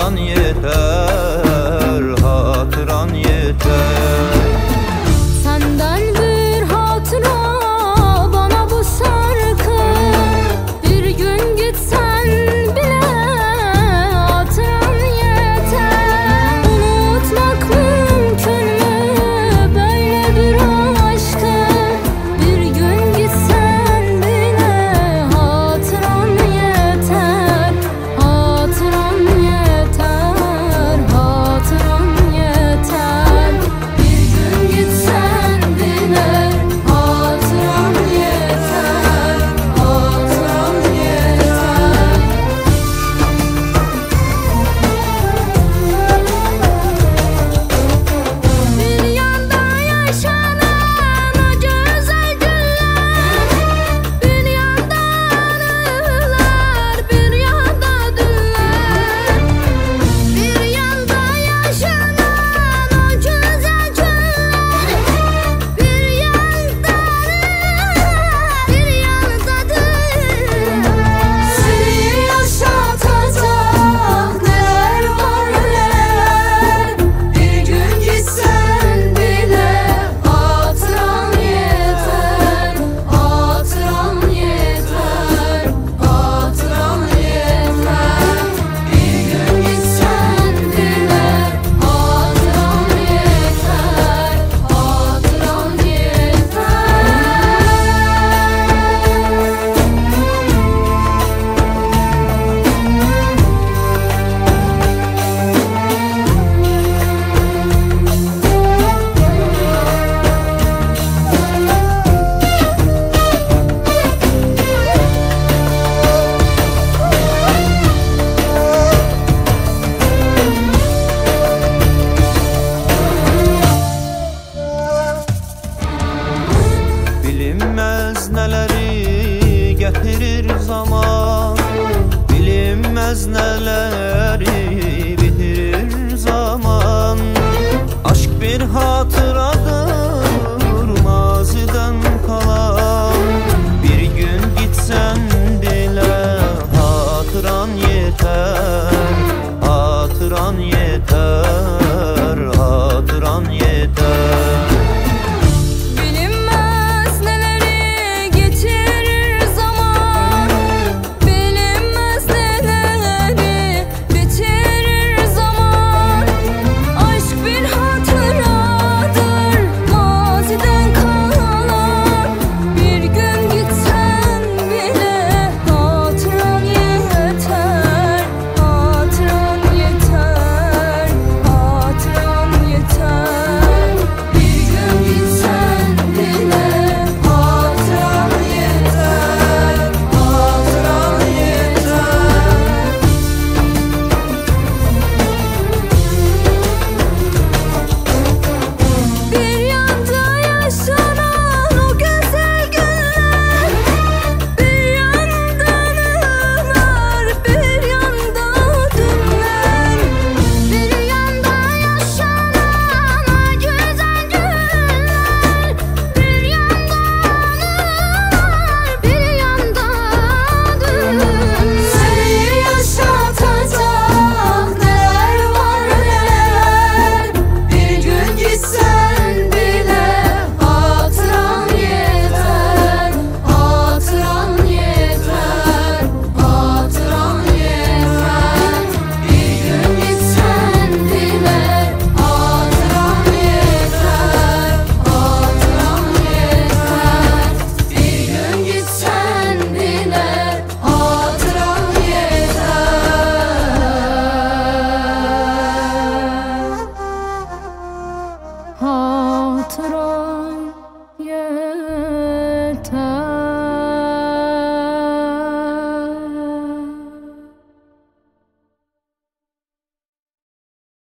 hatıran yeter, hatıran yeter. Senden bir hatıra bana bu şarkı. Bir gün gitsen bile hatıran yeter. Unutmak mümkün mü böyle bir aşkı? Bir gün gitsen bile hatıran yeter, hatıran yeter, hatıran yeter. Bir gün gitsen bile hatıran yeter, hatıran yeter. Bir yanda yaşanan o güzel günler, bir yanda anılar, bir yanda dünler. Bir yanda yaşanan o güzel günler, bir yanda anılar, bir yanda dünler. Seni yaşatacak neler var neler. Bir gün gitsen bile hatıran yeter, hatıran yeter, hatıran yeter. Bir gün gitsen bile hatıran yeter, hatıran yeter. Bilinmez neleri getirir zaman, bilinmez neler